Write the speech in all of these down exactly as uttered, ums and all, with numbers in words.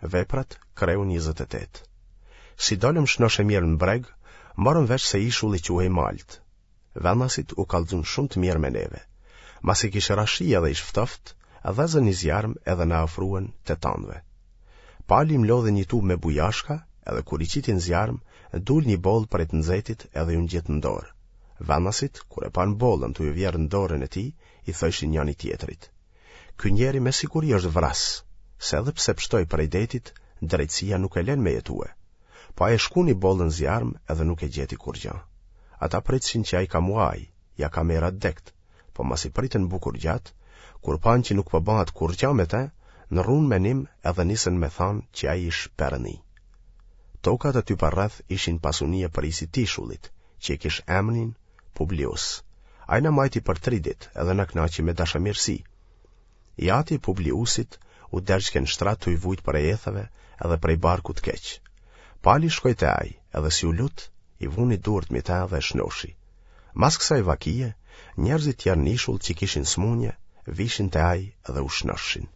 Veprat, kreu njëzet e tetë. Si dolëm shnoshe mirë në breg, morëm vesh se ishulli quhej Malt. Venasit u kallzun shumë të mirë me neve. Masi kishë rashi edhe ish ftoft, dhezën një zjarm edhe na ofruan të tanve. Pali mlodhe një tub me bujashka, edhe kur i qitin zjarm, dul një boll për e të nxehtit edhe ju ngjiet në dorë. Venasit, kur e pan bollën të ju vjerë në dorën e tij, i thoshin njëri tjetrit: "Ky njeri me siguri është vras, se edhe pse pshtoi prej detit, drejtësia nuk e lën me jetue." Po ai shkuni bollën zjarm edhe nuk e gjeti kur gjë. Ata pritëshin që ai ka muaj, ja ka merat dekt, po masi pritën bukur gjatë, kur pan që nuk po bëhat kur gjë me te, në rrunë menim edhe nisën me thanë që ai ish perëni. Tokat aty parreth ishin pasunie për isi tishullit, që i kish emrin Publius. Ai na majti për tri ditë edhe na knaqi me dashamirësi. I ati Publiusit u dergjken shtrat të i vujt për e ethave edhe prej barku të keq. Pali shkoj te ai, edhe si u lut, i vuni durt mi ta dhe shnoshi. Mas kësaj vakije, njerëzit tjerë nishull që kishin smunje, vishin te ai edhe u shnoshin.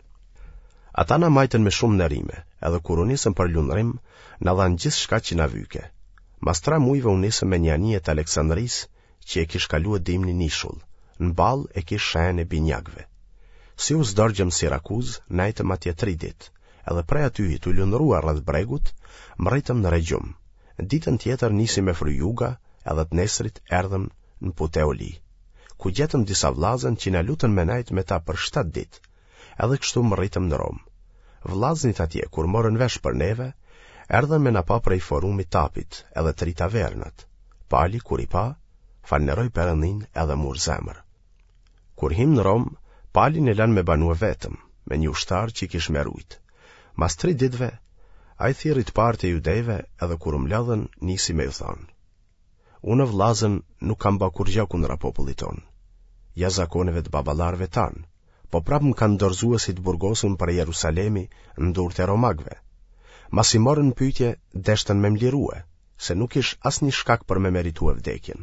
Ata na majten me shumë nërime, edhe kur u nisëm për lundrim, na dhanë gjithë shka që na vyke. Mas tre mujve u nisëm me një anije të Aleksandris, që e kish kalua dimni nishull, në bal e kish shajen e binjakve. Si u zdorgjëm Sirakuz, najtëm atje tri dit, edhe prej aty i të lundrua rreth bregut, mrejtëm në regjum. Ditën tjetër nisi me fry juga, edhe të nesrit erdhëm në Puteoli, ku gjetëm disa vllazën që na lutën me najt me ta për shtat dit, edhe kështu mrejtëm në Rom. Vllaznit atje, kur morën vesh për neve, erdhën me na pa prej forumit tapit, edhe tri tavernat. Pali, kur i pa, falneroj Perëndin edhe mur zemër. Kur him në Rom, Pali në lan me banue vetëm, me një ushtar që i kish merujt. Mas tri ditve, a i thirit partë e judejve edhe kur më ladhen nisi me ju thanë: "Unë vllazën nuk kam ba kur gjë kundra popullit tonë. Ja zakoneve të babalarve tanë, po prap më kanë dorëzuesit burgosun për Jerusalemi në durë të romagve. Mas i morën pyetje, deshtën me mlirue, se nuk ish as një shkak për me meritue vdekjen.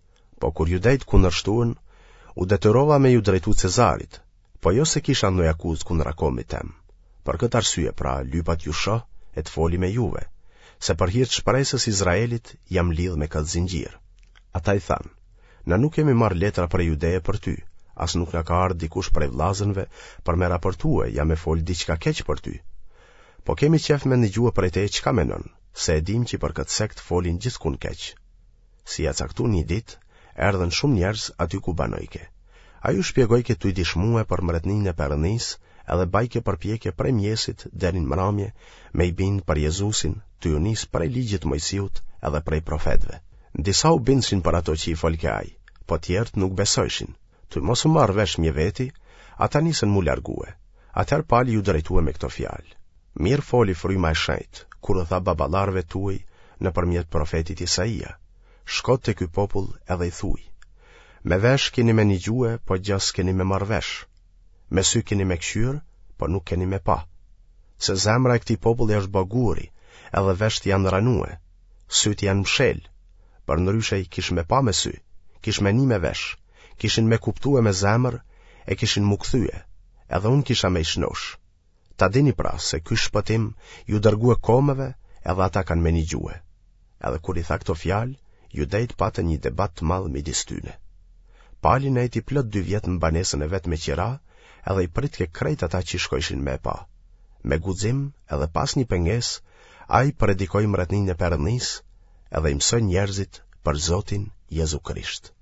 Po kur judejt kundërshtuan, u detyrova me ju drejtu Cezarit, po jo se kisha ndonjë akuzë kundra komit tem. Për këtë arsye pra lypat ju shoh e të foli me juve, se për hir të shpresës Izraelit jam lidh me këtë zinxhir." Ata i thanë: "Na nuk kemi marrë letra për judeje për ty, as nuk na ka ardhur dikush prej vllazënve për me raportue ja me fol diçka keq për ty. Po kemi qef me ndëgjue prej teje çka menon, se e dim që për këtë sekt folin gjithkund keq." Si ja caktu një ditë, erdhen shumë njerëz aty ku banojke. Ai u shpjegojke tu i dishmue për mretninë e Perëndis, edhe bajke përpjekje prej mjesit deri në mramje me i bind për Jezusin, të ju nis prej ligjit Mojsiut edhe prej profetëve. Disa u bindsin për ato që i folke ai, po tjerët nuk besojshin. Të mos u marrë vesh mje veti, ata nisën mu largue. Atëherë Pali ju drejtue me këto fjalë: "Mirë foli fryma e shenjtë, kur u tha baballarëve tuaj nëpërmjet profetit Isaia: Shko te ky popull edhe i thuj: Me vesh keni me një gjue, po gjas keni me marrë vesh. Me sy keni me këshyr, po nuk keni me pa. Se zemra e këtij populli është baguri, edhe vesht janë ranue, syt janë mshel. Për ndryshe kish me pa me sy, kish me një me vesh, kishin me kuptue me zemër, e kishin mu kthye, edhe unë kisha me i shnosh. Ta dini pra se ky shpëtim ju dërgue komeve, edhe ata kanë me një gjue." Edhe kur i tha këto fjalë, judejt patën një debat të madh midis tyne. Pali nejti plot dy vjet në banesën e vet me qira, edhe i prit ke krejt ata që shkojshin me pa. Me guxim edhe pas një pengesë, ai predikoi mretninë e Perëndis, edhe i mësoi njerëzit për Zotin Jezu Krisht.